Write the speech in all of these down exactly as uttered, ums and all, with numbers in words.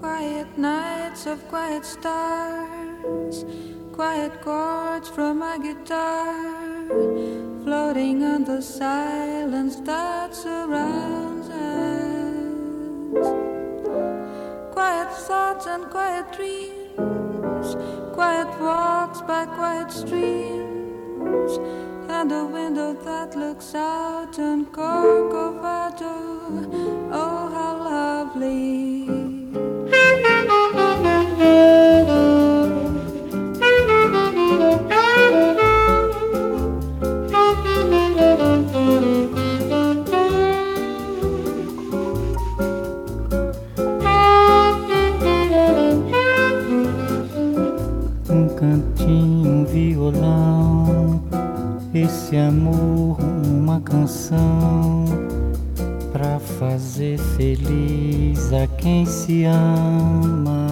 quiet nights of quiet stars, quiet chords from my guitar, floating on the silence that surrounds us. Quiet thoughts and quiet dreams, quiet walks by quiet streams, and a window that looks out on Corcovado. Oh, how lovely. Um cantinho, um violão, esse amor, uma canção pra fazer feliz a quem se ama.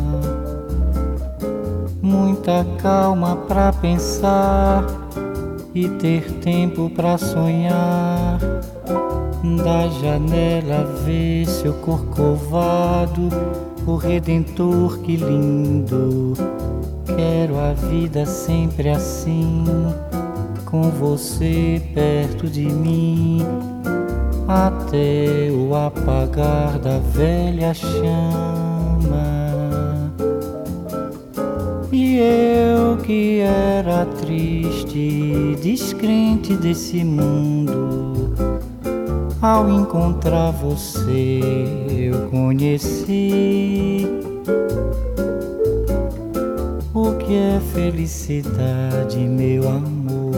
Muita calma pra pensar e ter tempo pra sonhar. Da janela ver seu corcovado, o Redentor, que lindo. Quero a vida sempre assim, com você perto de mim, até o apagar da velha chama. E eu que era triste, descrente desse mundo, ao encontrar você eu conheci o que é felicidade, meu amor.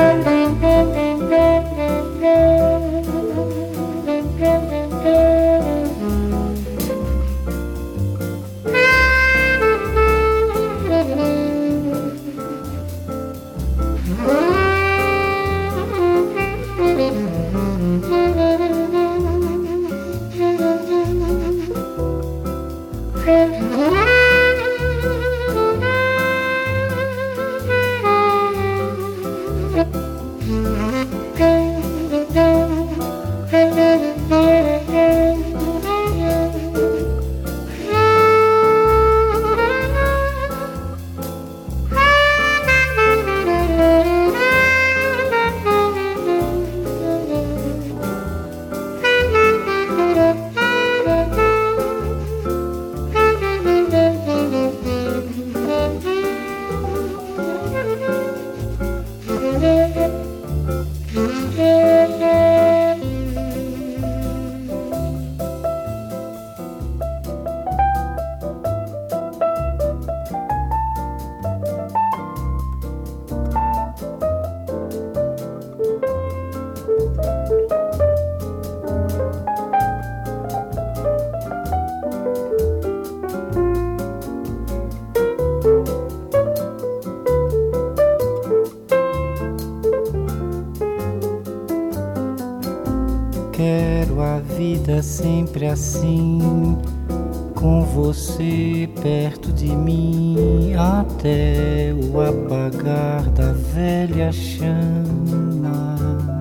Quero a vida sempre assim, com você perto de mim, até o apagar da velha chama.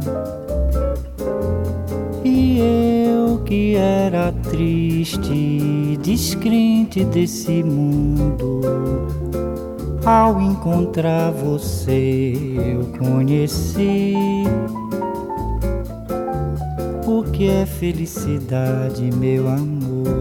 E eu que era triste, descrente desse mundo, ao encontrar você eu conheci o que é felicidade, meu amor.